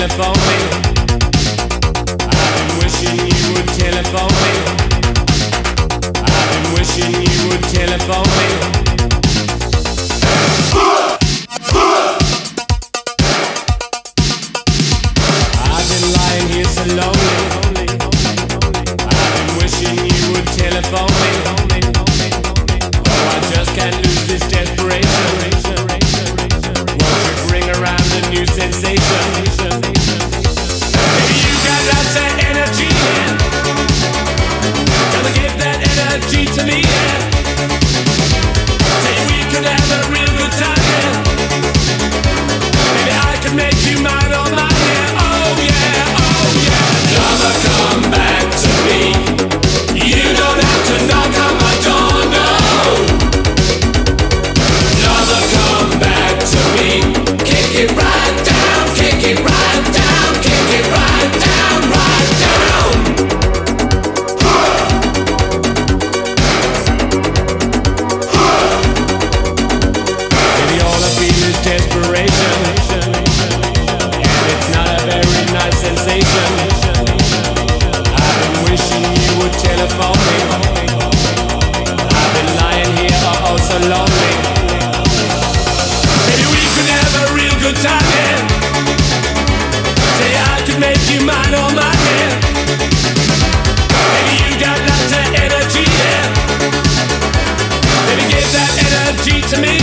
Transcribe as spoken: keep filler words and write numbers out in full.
telephone me. I've been wishing you would telephone me. I've been wishing you would telephone me. I've been lying here so lonely. I've been wishing you would telephone me. Oh, I just can't lose this desperation. Won't you bring around a new sensation? Baby, you got lots of energy, yeah. Gonna give that energy to me, yeah. Say we could have a real good time, yeah. Maybe I could make you mine all night, yeah. Oh yeah, oh yeah. Lover, come back to me. You don't have to knock on my door, no. Lover, come back to me. Kick it right down, kick it right down, kick it right down, right down. Baby, all I feel is desperation, and it's not a very nice sensation. I've been wishing you would telephone me. I've been lying here oh, oh so lonely. Maybe we could have a real good time, yeah. Say I could make you mine all night, yeah. Maybe you got lots of energy, yeah. Maybe give that energy to me.